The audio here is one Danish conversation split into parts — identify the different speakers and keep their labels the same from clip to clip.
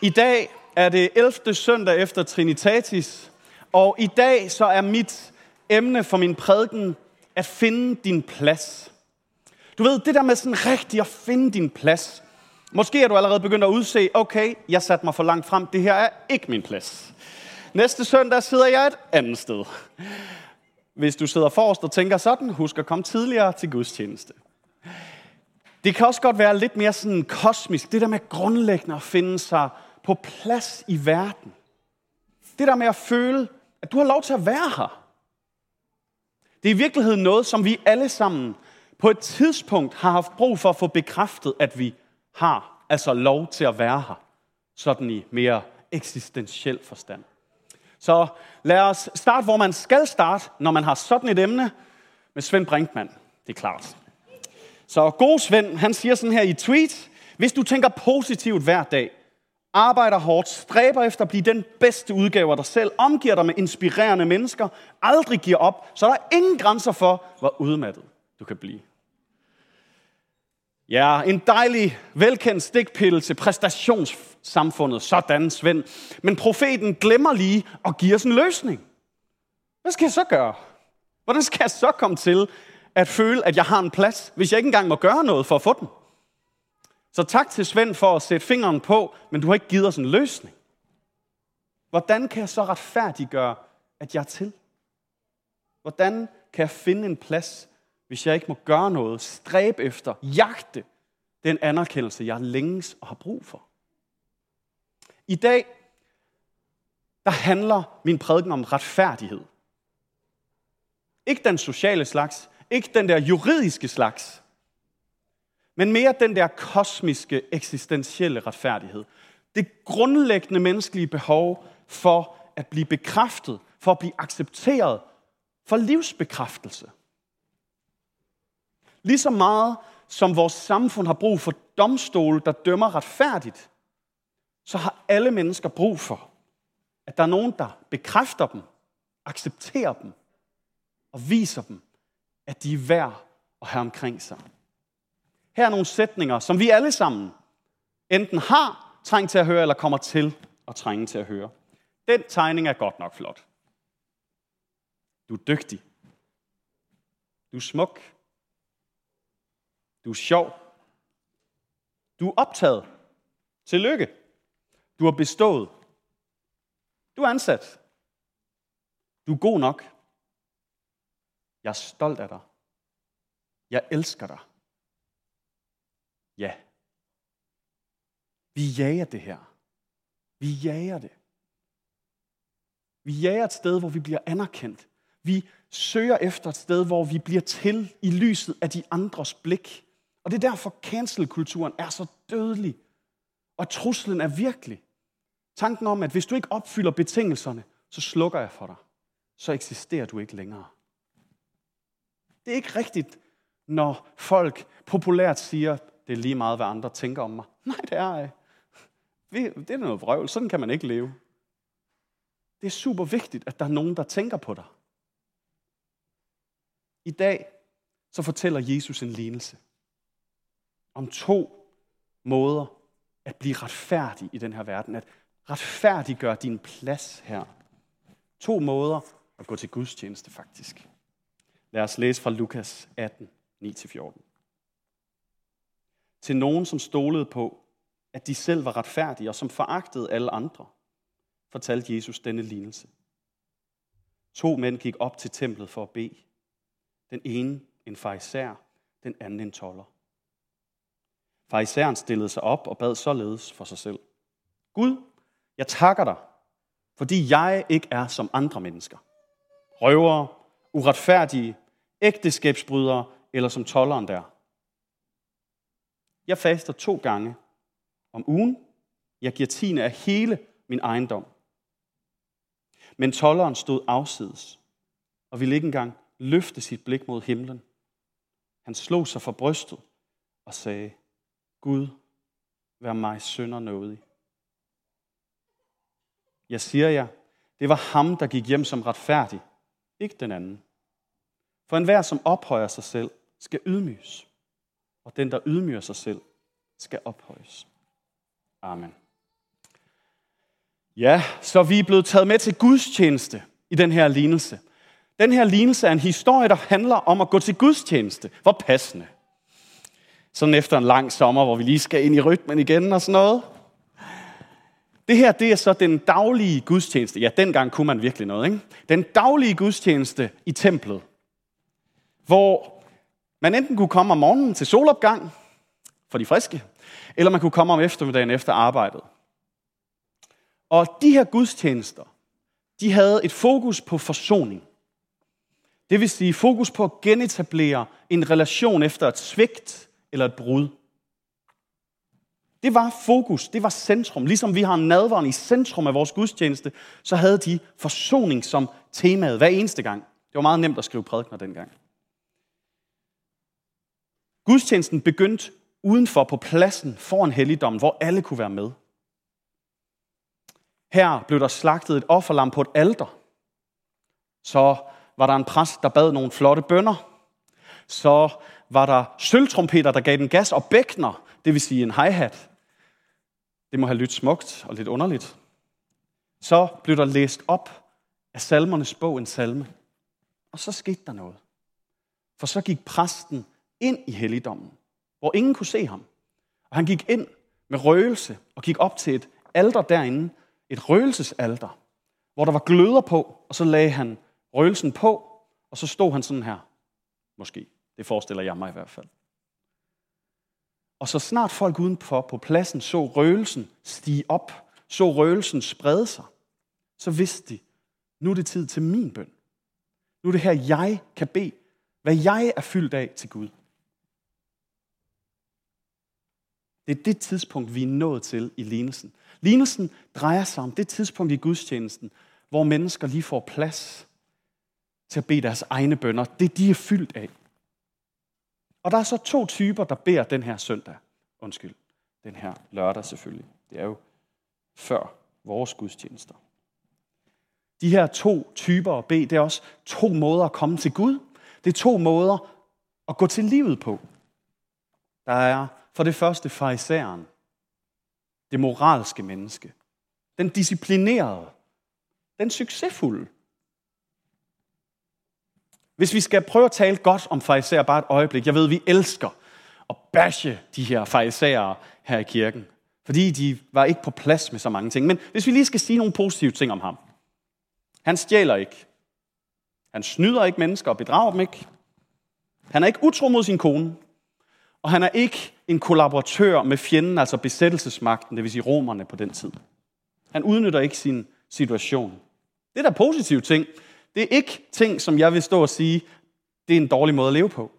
Speaker 1: I dag er det 11. søndag efter Trinitatis, og i dag så er mit emne for min prædiken at finde din plads. Du ved, det der med sådan rigtigt at finde din plads. Måske er du allerede begyndt at udse, okay, jeg satte mig for langt frem, det her er ikke min plads. Næste søndag sidder jeg et andet sted. Hvis du sidder forrest og tænker sådan, husk at komme tidligere til gudstjeneste. Det kan også godt være lidt mere sådan kosmisk, det der med grundlæggende at finde sig på plads i verden. Det der med at føle, at du har lov til at være her. Det er i virkeligheden noget, som vi alle sammen på et tidspunkt har haft brug for at få bekræftet, at vi har altså lov til at være her. Sådan i mere eksistentiel forstand. Så lad os starte, hvor man skal starte, når man har sådan et emne med Svend Brinkmann. Det er klart. Så god Svend, han siger sådan her i tweet: hvis du tænker positivt hver dag, arbejder hårdt, stræber efter at blive den bedste udgave af dig selv, omgiver dig med inspirerende mennesker, aldrig giver op, så er der ingen grænser for, hvor udmattet du kan blive. Ja, en dejlig, velkendt stikpille til præstationssamfundet, sådan Svend. Men profeten glemmer lige at give os en løsning. Hvad skal jeg så gøre? Hvordan skal jeg så komme til at føle, at jeg har en plads, hvis jeg ikke engang må gøre noget for at få den? Så tak til Svend for at sætte fingeren på, men du har ikke givet os en løsning. Hvordan kan jeg så retfærdiggøre, at jeg er til? Hvordan kan jeg finde en plads, hvis jeg ikke må gøre noget, stræbe efter, jagte den anerkendelse, jeg længes og har brug for? I dag, der handler min prædiken om retfærdighed. Ikke den sociale slags, ikke den der juridiske slags, men mere den der kosmiske, eksistentielle retfærdighed. Det grundlæggende menneskelige behov for at blive bekræftet, for at blive accepteret, for livsbekræftelse. Lige så meget som vores samfund har brug for domstole, der dømmer retfærdigt, så har alle mennesker brug for, at der er nogen, der bekræfter dem, accepterer dem og viser dem, at de er værd at have omkring sig. Her er nogle sætninger, som vi alle sammen enten har trængt til at høre, eller kommer til at trænge til at høre. Den tegning er godt nok flot. Du er dygtig. Du er smuk. Du er sjov. Du er optaget. Tillykke. Du har bestået. Du er ansat. Du er god nok. Jeg er stolt af dig. Jeg elsker dig. Ja. Vi jager det her. Vi jager det. Vi jager et sted, hvor vi bliver anerkendt. Vi søger efter et sted, hvor vi bliver til i lyset af de andres blik. Og det er derfor, cancel-kulturen er så dødelig. Og truslen er virkelig. Tanken om, at hvis du ikke opfylder betingelserne, så slukker jeg for dig. Så eksisterer du ikke længere. Det er ikke rigtigt, når folk populært siger, det er lige meget, hvad andre tænker om mig. Nej, det er det er noget vrøvl. Sådan kan man ikke leve. Det er super vigtigt, at der er nogen, der tænker på dig. I dag så fortæller Jesus en lignelse om 2 måder at blive retfærdig i den her verden. At retfærdiggøre din plads her. 2 måder at gå til gudstjeneste faktisk. Lad os læse fra Lukas 18, 9-14. Til nogen, som stolede på, at de selv var retfærdige, og som foragtede alle andre, fortalte Jesus denne lignelse. 2 mænd gik op til templet for at bede. Den ene en farisæer, den anden en tolder. Farisæeren stillede sig op og bad således for sig selv. Gud, jeg takker dig, fordi jeg ikke er som andre mennesker. Røvere, uretfærdige, ægteskabsbrydere eller som tolderen der. Jeg faster 2 gange om ugen. Jeg giver 10% af hele min ejendom. Men tolderen stod afsides og ville ikke engang løfte sit blik mod himlen. Han slog sig for brystet og sagde, Gud, vær mig synder nådig. Jeg siger jer, det var ham, der gik hjem som retfærdig, ikke den anden. For enhver, som ophøjer sig selv, skal ydmyges, og den, der ydmyger sig selv, skal ophøjes. Amen. Ja, så vi er blevet taget med til gudstjeneste i den her lignelse. Den her lignelse er en historie, der handler om at gå til gudstjeneste. Hvor passende. Sådan efter en lang sommer, hvor vi lige skal ind i rytmen igen og sådan noget. Det her, det er så den daglige gudstjeneste. Ja, dengang kunne man virkelig noget, ikke? Den daglige gudstjeneste i templet. Hvor man enten kunne komme om morgenen til solopgang, for de friske, eller man kunne komme om eftermiddagen efter arbejdet. Og de her gudstjenester, de havde et fokus på forsoning. Det vil sige fokus på at genetablere en relation efter et svigt eller et brud. Det var fokus, det var centrum. Ligesom vi har nadveren i centrum af vores gudstjeneste, så havde de forsoning som temaet hver eneste gang. Det var meget nemt at skrive prædikener dengang. Gudstjenesten begyndte udenfor på pladsen foran helligdommen, hvor alle kunne være med. Her blev der slagtet et offerlam på et alter. Så var der en præst, der bad nogle flotte bønner. Så var der sølvtrompeter, der gav den gas, og bækkener, det vil sige en hi-hat. Det må have lyttet smukt og lidt underligt. Så blev der læst op af salmernes bog en salme. Og så skete der noget. For så gik præsten ind i helligdommen, hvor ingen kunne se ham. Og han gik ind med røgelse og gik op til et alter derinde, et røgelsesalter, hvor der var gløder på, og så lagde han røgelsen på, og så stod han sådan her. Måske. Det forestiller jeg mig i hvert fald. Og så snart folk udenfor på pladsen så røgelsen stige op, så røgelsen sprede sig, så vidste de, nu er det tid til min bøn. Nu er det her, jeg kan bede, hvad jeg er fyldt af til Gud. Det er det tidspunkt, vi er nået til i lignelsen. Lignelsen drejer sig om det tidspunkt i gudstjenesten, hvor mennesker lige får plads til at bede deres egne bønner. Det de er fyldt af. Og der er så 2 typer, der beder den her søndag. Den her lørdag selvfølgelig. Det er jo før vores gudstjenester. De her 2 typer at bede, det er også 2 måder at komme til Gud. Det er 2 måder at gå til livet på. Der er for det første farisæeren, det moralske menneske, den disciplinerede, den succesfulde. Hvis vi skal prøve at tale godt om farisæer bare et øjeblik, jeg ved, vi elsker at bashe de her farisæere her i kirken, fordi de var ikke på plads med så mange ting. Men hvis vi lige skal sige nogle positive ting om ham. Han stjæler ikke. Han snyder ikke mennesker og bedrager dem ikke. Han er ikke utro mod sin kone. Og han er ikke en kollaboratør med fjenden, altså besættelsesmagten, det vil sige romerne på den tid. Han udnytter ikke sin situation. Det er da positive ting. Det er ikke ting, som jeg vil stå og sige, det er en dårlig måde at leve på.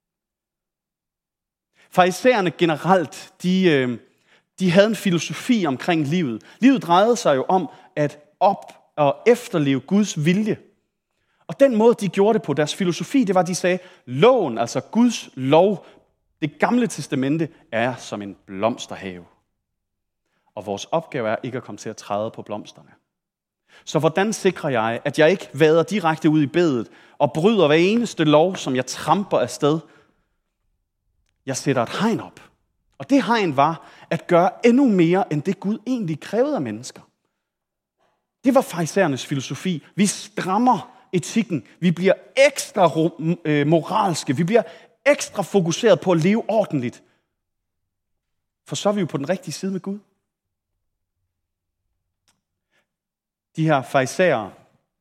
Speaker 1: Farisæerne generelt, de havde en filosofi omkring livet. Livet drejede sig jo om at og efterleve Guds vilje. Og den måde, de gjorde det på, deres filosofi, det var, at de sagde, loven, altså Guds lov, det gamle testamente, er som en blomsterhave. Og vores opgave er ikke at komme til at træde på blomsterne. Så hvordan sikrer jeg, at jeg ikke vader direkte ud i bedet og bryder hver eneste lov, som jeg tramper afsted? Jeg sætter et hegn op. Og det hegn var at gøre endnu mere, end det Gud egentlig krævede af mennesker. Det var farisæernes filosofi. Vi strammer etikken. Vi bliver ekstra moralske. Vi bliver ekstra fokuseret på at leve ordentligt. For så er vi jo på den rigtige side med Gud. De her farisæere,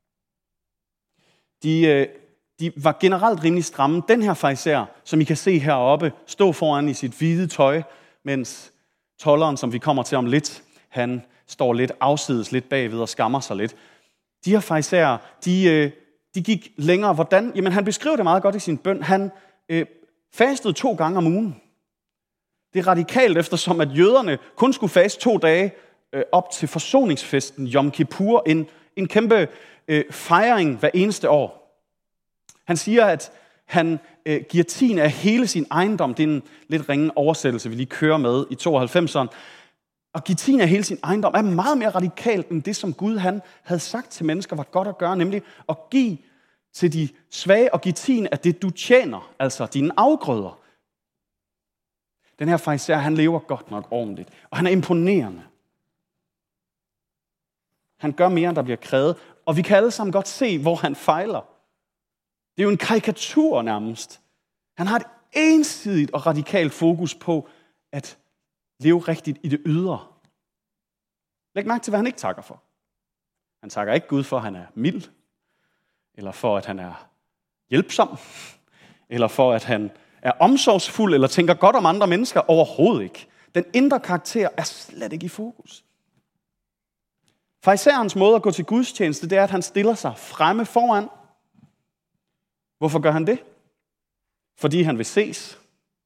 Speaker 1: de var generelt rimelig stramme. Den her farisæer, som I kan se heroppe, stå foran i sit hvide tøj, mens tolderen, som vi kommer til om lidt, han står lidt afsides, lidt bagved og skammer sig lidt. De her farisæere, de gik længere. Hvordan? Jamen, han beskriver det meget godt i sin bøn. Han fastede 2 gange om ugen. Det er radikalt, eftersom at jøderne kun skulle faste 2 dage op til forsoningsfesten Yom Kippur, en kæmpe fejring hver eneste år. Han siger, at han giver 10 af hele sin ejendom. Det er en lidt ringe oversættelse, vi lige kører med i 92'eren. At give 10 af hele sin ejendom er meget mere radikalt end det, som Gud han havde sagt til mennesker var godt at gøre, nemlig at give til de svage og give 10 af det, du tjener, altså dine afgrøder. Den her farisæer, han lever godt nok ordentligt, og han er imponerende. Han gør mere, end der bliver krævet. Og vi kan alle sammen godt se, hvor han fejler. Det er jo en karikatur nærmest. Han har et ensidigt og radikalt fokus på at leve rigtigt i det ydre. Læg mærke til, hvad han ikke takker for. Han takker ikke Gud for, at han er mild, eller for, at han er hjælpsom, eller for, at han er omsorgsfuld, eller tænker godt om andre mennesker. Overhovedet ikke. Den indre karakter er slet ikke i fokus. Farisæerens måde at gå til gudstjeneste, det er, at han stiller sig fremme foran. Hvorfor gør han det? Fordi han vil ses.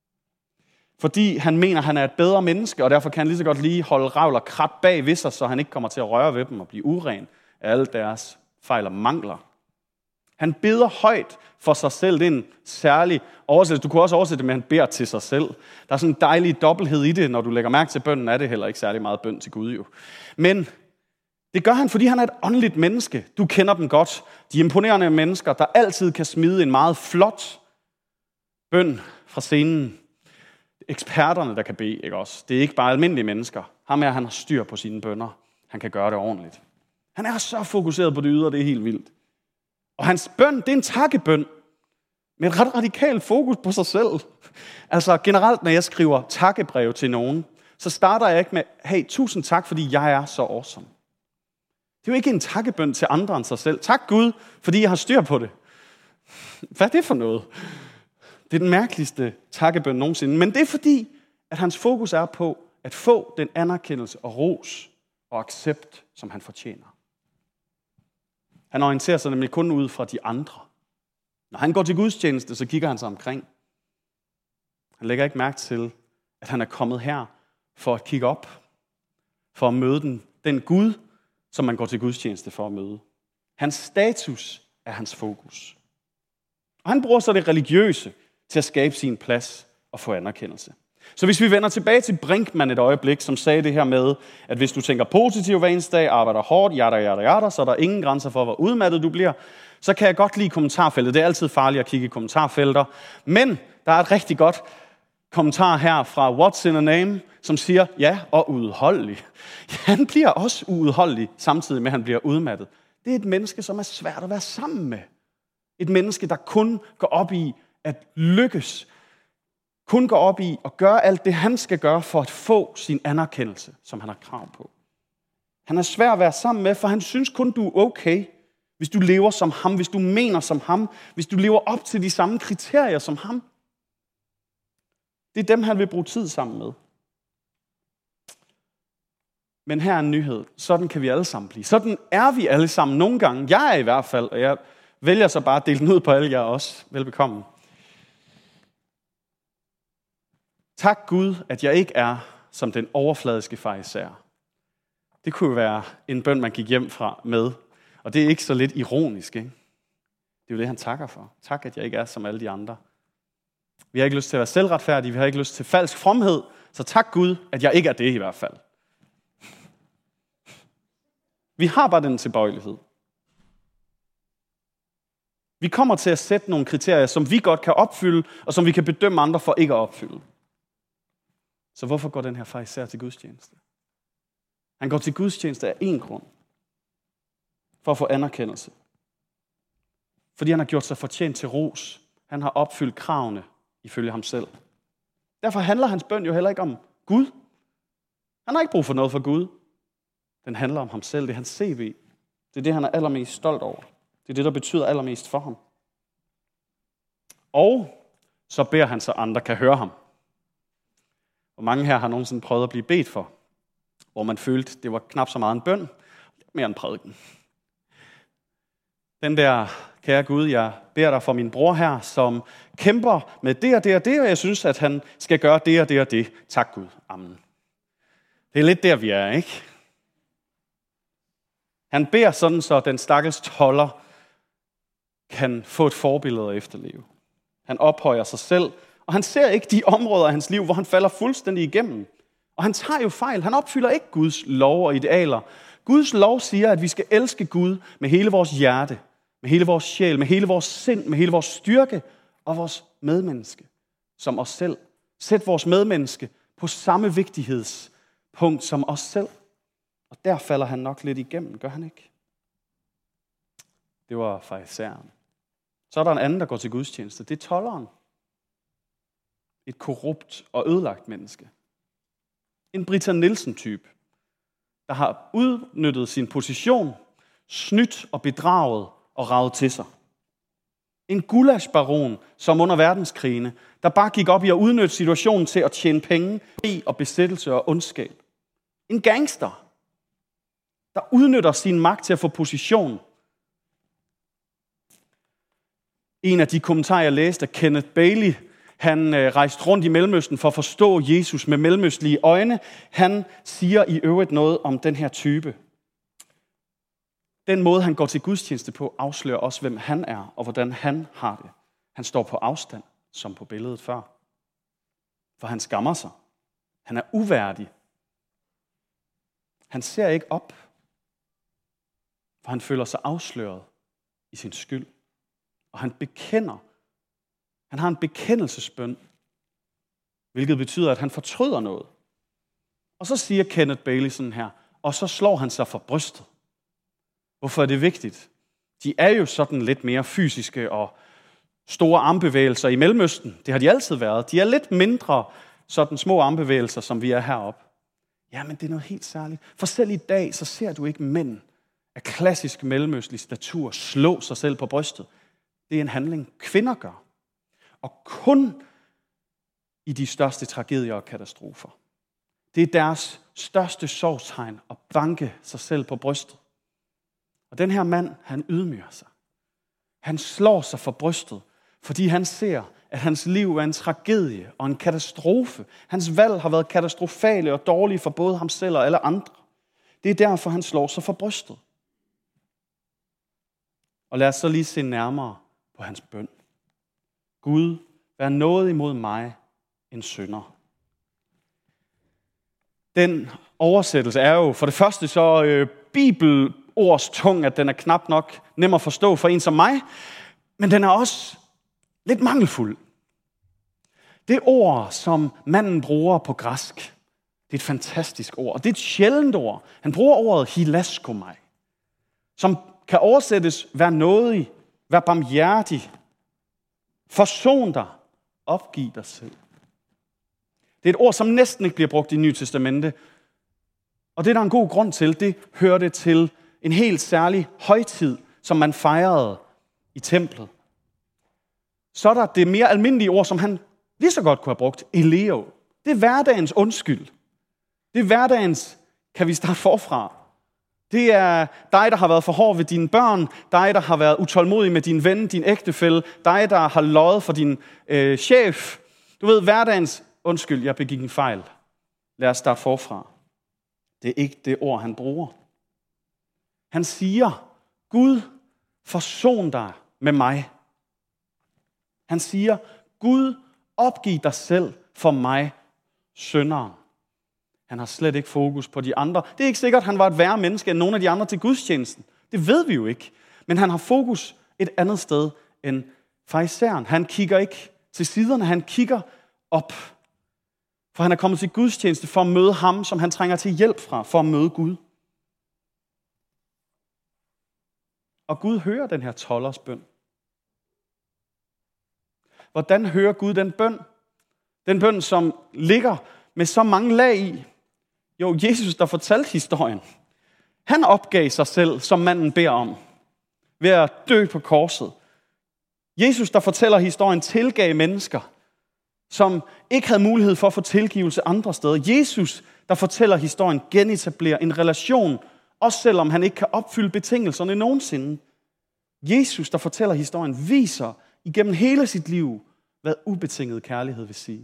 Speaker 1: Fordi han mener, at han er et bedre menneske, og derfor kan han lige så godt lige holde revl og krat bag ved sig, så han ikke kommer til at røre ved dem og blive uren af alle deres fejl og mangler. Han beder højt for sig selv. Det er en særlig oversættelse. Du kunne også oversætte det med, at han beder til sig selv. Der er sådan en dejlig dobbelthed i det. Når du lægger mærke til bønnen, er det heller ikke særlig meget bøn til Gud jo. Men det gør han, fordi han er et åndeligt menneske. Du kender dem godt. De imponerende mennesker, der altid kan smide en meget flot bøn fra scenen. Eksperterne, der kan bede, ikke også? Det er ikke bare almindelige mennesker. Ham her, han har styr på sine bønner. Han kan gøre det ordentligt. Han er så fokuseret på det ydre, det er helt vildt. Og hans bøn, det er en takkebøn med et ret radikalt fokus på sig selv. Altså generelt, når jeg skriver takkebrev til nogen, så starter jeg ikke med, hey, tusind tak, fordi jeg er så awesome. Det er jo ikke en takkebøn til andre end sig selv. Tak Gud, fordi jeg har styr på det. Hvad er det for noget? Det er den mærkeligste takkebøn nogensinde. Men det er fordi, at hans fokus er på at få den anerkendelse og ros og accept, som han fortjener. Han orienterer sig nemlig kun ud fra de andre. Når han går til gudstjeneste, så kigger han sig omkring. Han lægger ikke mærke til, at han er kommet her for at kigge op, for at møde den Gud, som man går til gudstjeneste for at møde. Hans status er hans fokus. Og han bruger så det religiøse til at skabe sin plads og få anerkendelse. Så hvis vi vender tilbage til Brinkmann et øjeblik, som sagde det her med, at hvis du tænker positivt hver eneste dag, arbejder hårdt, så er der ingen grænser for, hvor udmattet du bliver, så kan jeg godt lide kommentarfeltet. Det er altid farligt at kigge i kommentarfelter. Men der er et rigtig godt kommentar her fra What's in a Name, som siger, ja, og uudholdelig. Han bliver også uudholdelig, samtidig med, at han bliver udmattet. Det er et menneske, som er svært at være sammen med. Et menneske, der kun går op i at lykkes, kun går op i at gøre alt det, han skal gøre for at få sin anerkendelse, som han har krav på. Han er svær at være sammen med, for han synes kun, du er okay, hvis du lever som ham, hvis du mener som ham, hvis du lever op til de samme kriterier som ham. Det er dem, han vil bruge tid sammen med. Men her er en nyhed. Sådan kan vi alle sammen blive. Sådan er vi alle sammen nogle gange. Jeg er i hvert fald, og jeg vælger så bare at dele den ud på alle jer også. Velbekomme. Tak Gud, at jeg ikke er som den overfladiske farisæer. Det kunne jo være en bøn, man gik hjem fra med. Og det er ikke så lidt ironisk, ikke? Det er jo det, han takker for. Tak, at jeg ikke er som alle de andre. Vi har ikke lyst til at være selvretfærdige, vi har ikke lyst til falsk fromhed. Så tak Gud, at jeg ikke er det i hvert fald. Vi har bare den tilbøjelighed. Vi kommer til at sætte nogle kriterier, som vi godt kan opfylde, og som vi kan bedømme andre for ikke at opfylde. Så hvorfor går den her farisæer til gudstjeneste? Han går til gudstjeneste af én grund. For at få anerkendelse. Fordi han har gjort sig fortjent til ros. Han har opfyldt kravene ifølge ham selv. Derfor handler hans bøn jo heller ikke om Gud. Han har ikke brug for noget for Gud. Den handler om ham selv. Det er hans CV. Det er det, han er allermest stolt over. Det er det, der betyder allermest for ham. Og så beder han, så andre kan høre ham. Og mange her har nogensinde prøvet at blive bedt for, hvor man følte, det var knap så meget en bøn, lidt mere en prædiken. Den der, kære Gud, jeg beder dig for min bror her, som kæmper med det og det og det, og jeg synes, at han skal gøre det og det og det. Tak Gud. Amen. Det er lidt der, vi er, ikke? Han beder sådan, så den stakkels tolder kan få et forbillede at efterleve. Han ophøjer sig selv, og han ser ikke de områder af hans liv, hvor han falder fuldstændig igennem. Og han tager jo fejl. Han opfylder ikke Guds lov og idealer. Guds lov siger, at vi skal elske Gud med hele vores hjerte, med hele vores sjæl, med hele vores sind, med hele vores styrke og vores medmenneske som os selv. Sæt vores medmenneske på samme vigtighedspunkt som os selv. Og der falder han nok lidt igennem, gør han ikke? Det var farisæeren. Så er der en anden, der går til gudstjeneste. Det er tolderen. Et korrupt og ødelagt menneske. En Britta Nielsen-type, der har udnyttet sin position, snydt og bedraget og raget til sig. En gullaschbaron, som under verdenskrigene, der bare gik op i at udnytte situationen til at tjene penge, og besættelse og ondskab. En gangster, der udnytter sin magt til at få position. En af de kommentarer, jeg læste af Kenneth Bailey, han rejste rundt i Mellemøsten for at forstå Jesus med mellemøstlige øjne. Han siger i øvrigt noget om den her type. Den måde, han går til gudstjeneste på, afslører også, hvem han er og hvordan han har det. Han står på afstand, som på billedet før. For han skammer sig. Han er uværdig. Han ser ikke op, for han føler sig afsløret i sin skyld. Og han bekender. Han har en bekendelsesbøn, hvilket betyder, at han fortryder noget. Og så siger Kenneth Bailey sådan her, og så slår han sig for brystet. Hvorfor er det vigtigt? De er jo sådan lidt mere fysiske og store armbevægelser i Mellemøsten. Det har de altid været. De er lidt mindre sådan små armbevægelser, som vi er heroppe. Ja, men det er noget helt særligt. For selv i dag, så ser du ikke mænd af klassisk mellemøstlig statur slå sig selv på brystet. Det er en handling, kvinder gør. Og kun i de største tragedier og katastrofer. Det er deres største sorgstegn at banke sig selv på brystet. Og den her mand, han ydmyger sig. Han slår sig for brystet, fordi han ser, at hans liv er en tragedie og en katastrofe. Hans valg har været katastrofale og dårlige for både ham selv og alle andre. Det er derfor, han slår sig for brystet. Og lad os så lige se nærmere på hans bøn. Gud, vær nådig imod mig, en synder. Den oversættelse er jo for det første så bibelords tung, at den er knap nok nem at forstå for en som mig, men den er også lidt mangelfuld. Det ord, som manden bruger på græsk, det er et fantastisk ord, og det er et sjældent ord. Han bruger ordet hilaskomai, som kan oversættes, vær nådig, vær barmhjertig, forson dig, opgiv dig selv. Det er et ord, som næsten ikke bliver brugt i Nye Testamente. Og det er der en god grund til. Det hørte til en helt særlig højtid, som man fejrede i templet. Så er der det mere almindelige ord, som han lige så godt kunne have brugt, eleo. Det er hverdagens undskyld. Det er hverdagens, kan vi starte forfra. Det er dig, der har været for hård ved dine børn, dig, der har været utålmodig med din ven, din ægtefælle, dig, der har løjet for din chef. Du ved, hverdagens undskyld, jeg begik en fejl. Lad os starte forfra. Det er ikke det ord, han bruger. Han siger, Gud, forson dig med mig. Han siger, Gud, opgiv dig selv for mig, synderen. Han har slet ikke fokus på de andre. Det er ikke sikkert, at han var et værre menneske end nogle af de andre til gudstjenesten. Det ved vi jo ikke. Men han har fokus et andet sted end farisæeren. Han kigger ikke til siderne, han kigger op. For han er kommet til gudstjeneste for at møde ham, som han trænger til hjælp fra, for at møde Gud. Og Gud hører den her tolders bøn. Hvordan hører Gud den bøn? Den bøn, som ligger med så mange lag i. Jo, Jesus, der fortalte historien. Han opgav sig selv, som manden beder om, ved at dø på korset. Jesus, der fortæller historien, tilgav mennesker, som ikke havde mulighed for at få tilgivelse andre steder. Jesus, der fortæller historien, genetablerer en relation, også selvom han ikke kan opfylde betingelserne nogensinde. Jesus, der fortæller historien, viser igennem hele sit liv, hvad ubetinget kærlighed vil sige.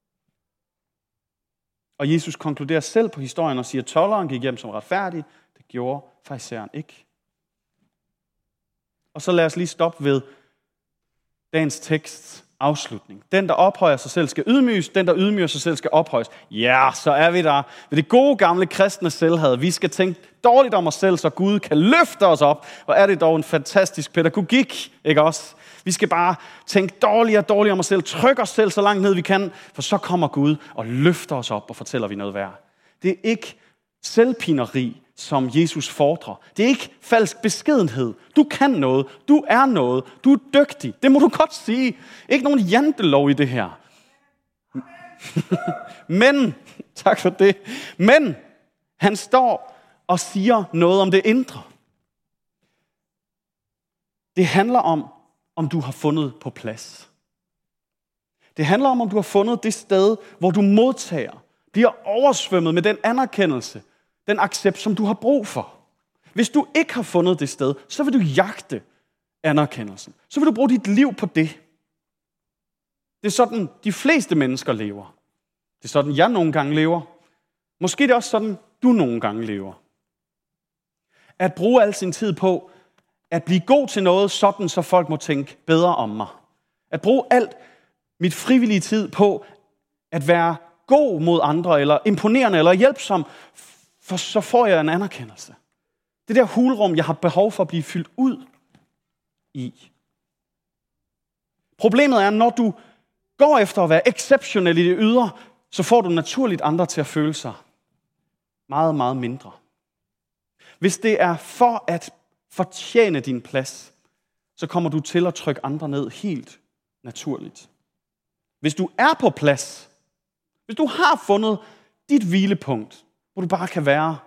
Speaker 1: Og Jesus konkluderer selv på historien og siger, at tolderen gik hjem som retfærdig. Det gjorde farisæeren ikke. Og så lad os lige stoppe ved dagens teksts afslutning. Den, der ophøjer sig selv, skal ydmyges. Den, der ydmyger sig selv, skal ophøjes. Ja, så er vi der ved det gode gamle kristne selvhad. Vi skal tænke dårligt om os selv, så Gud kan løfte os op. Og er det dog en fantastisk pædagogik, ikke også? Vi skal bare tænke dårligere og dårligere om os selv, trykke os selv så langt ned vi kan, for så kommer Gud og løfter os op og fortæller vi noget værd. Det er ikke selvpineri, som Jesus fordrer. Det er ikke falsk beskedenhed. Du kan noget. Du er noget. Du er dygtig. Det må du godt sige. Ikke nogen jantelov i det her. Men, tak for det. Men, han står og siger noget om det indre. Det handler om du har fundet på plads. Det handler om du har fundet det sted, hvor du modtager, bliver oversvømmet med den anerkendelse, den accept, som du har brug for. Hvis du ikke har fundet det sted, så vil du jagte anerkendelsen. Så vil du bruge dit liv på det. Det er sådan, de fleste mennesker lever. Det er sådan, jeg nogle gange lever. Måske det er også sådan, du nogle gange lever. At bruge al sin tid på at blive god til noget, sådan så folk må tænke bedre om mig. At bruge alt mit frivillige tid på at være god mod andre, eller imponerende, eller hjælpsom, for så får jeg en anerkendelse. Det der hulrum, jeg har behov for at blive fyldt ud i. Problemet er, når du går efter at være exceptionel i det ydre, så får du naturligt andre til at føle sig meget, meget mindre. Hvis det er for at fortjene din plads, så kommer du til at trykke andre ned helt naturligt. Hvis du er på plads, hvis du har fundet dit hvilepunkt, hvor du bare kan være,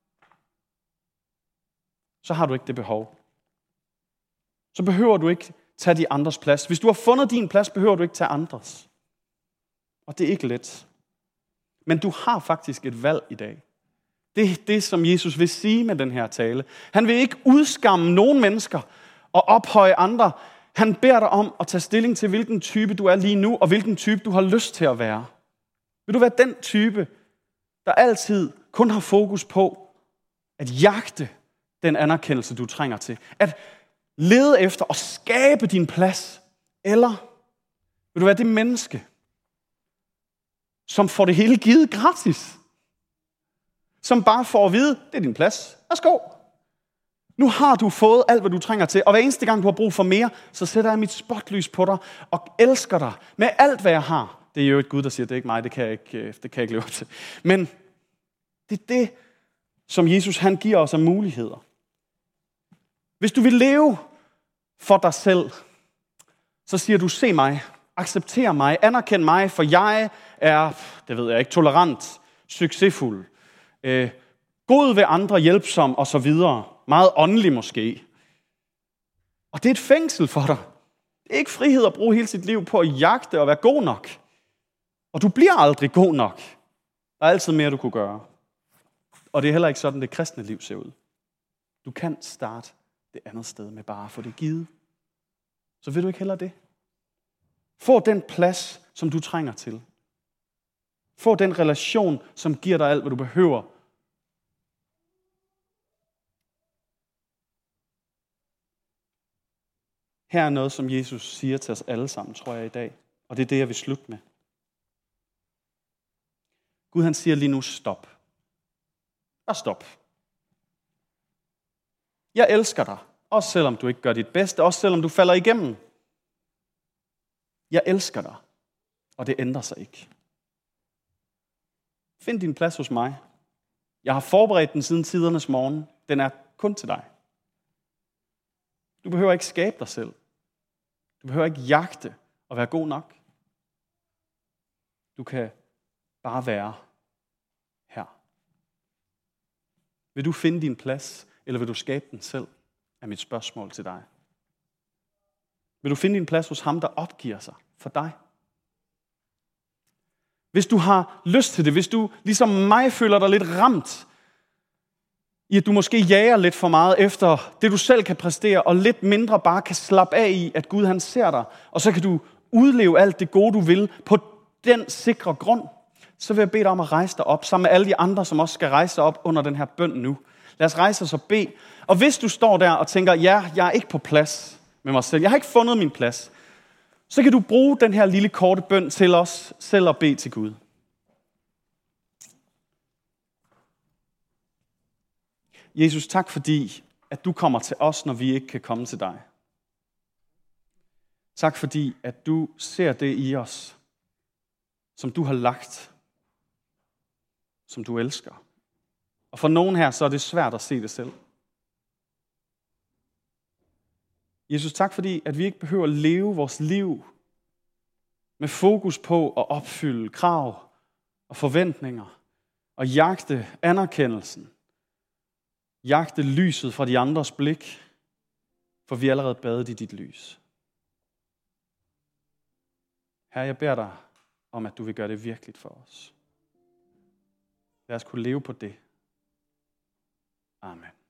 Speaker 1: så har du ikke det behov. Så behøver du ikke tage de andres plads. Hvis du har fundet din plads, behøver du ikke tage andres. Og det er ikke let. Men du har faktisk et valg i dag. Det er det, som Jesus vil sige med den her tale. Han vil ikke udskamme nogen mennesker og ophøje andre. Han beder dig om at tage stilling til, hvilken type du er lige nu, og hvilken type du har lyst til at være. Vil du være den type, der altid kun har fokus på at jagte den anerkendelse, du trænger til? At lede efter og skabe din plads? Eller vil du være det menneske, som får det hele givet gratis? Som bare får at vide, det er din plads. Værsgo. Nu har du fået alt, hvad du trænger til, og hver eneste gang, du har brug for mere, så sætter jeg mit spotlys på dig og elsker dig med alt, hvad jeg har. Det er jo et Gud, der siger, det er ikke mig, det kan jeg ikke leve op til. Men det er det, som Jesus han giver os af muligheder. Hvis du vil leve for dig selv, så siger du, se mig, accepter mig, anerkend mig, for jeg er, det ved jeg ikke, tolerant, succesfuld, god ved andre, hjælpsom og så videre. Meget åndelig måske. Og det er et fængsel for dig. Det er ikke frihed at bruge hele sit liv på at jagte og være god nok. Og du bliver aldrig god nok. Der er altid mere, du kunne gøre. Og det er heller ikke sådan, det kristne liv ser ud. Du kan starte det andet sted med bare at få det givet. Så vil du ikke hellere det? Få den plads, som du trænger til. Få den relation, som giver dig alt, hvad du behøver. Her er noget, som Jesus siger til os alle sammen, tror jeg, i dag. Og det er det, jeg vil slutte med. Gud, han siger lige nu, stop. Bare stop. Jeg elsker dig, også selvom du ikke gør dit bedste, også selvom du falder igennem. Jeg elsker dig, og det ændrer sig ikke. Find din plads hos mig. Jeg har forberedt den siden tidernes morgen. Den er kun til dig. Du behøver ikke skabe dig selv. Du behøver ikke jagte og være god nok. Du kan bare være her. Vil du finde din plads, eller vil du skabe den selv, er mit spørgsmål til dig. Vil du finde din plads hos ham, der opgiver sig for dig? Hvis du har lyst til det, hvis du ligesom mig føler dig lidt ramt, i at du måske jager lidt for meget efter det, du selv kan præstere, og lidt mindre bare kan slappe af i, at Gud han ser dig, og så kan du udleve alt det gode, du vil, på den sikre grund, så vil jeg bede dig om at rejse dig op, sammen med alle de andre, som også skal rejse sig op under den her bøn nu. Lad os rejse os og bede. Og hvis du står der og tænker, ja, jeg er ikke på plads med mig selv, jeg har ikke fundet min plads, så kan du bruge den her lille korte bøn til os selv at bede til Gud. Jesus, tak fordi, at du kommer til os, når vi ikke kan komme til dig. Tak fordi, at du ser det i os, som du har lagt, som du elsker, Og for nogen her, så er det svært at se det selv. Jesus, tak fordi, at vi ikke behøver at leve vores liv med fokus på at opfylde krav og forventninger og jagte anerkendelsen. Jagte lyset fra de andres blik, for vi er allerede badet i dit lys. Herre, jeg beder dig om, at du vil gøre det virkeligt for os. Lad os kunne leve på det. Amen.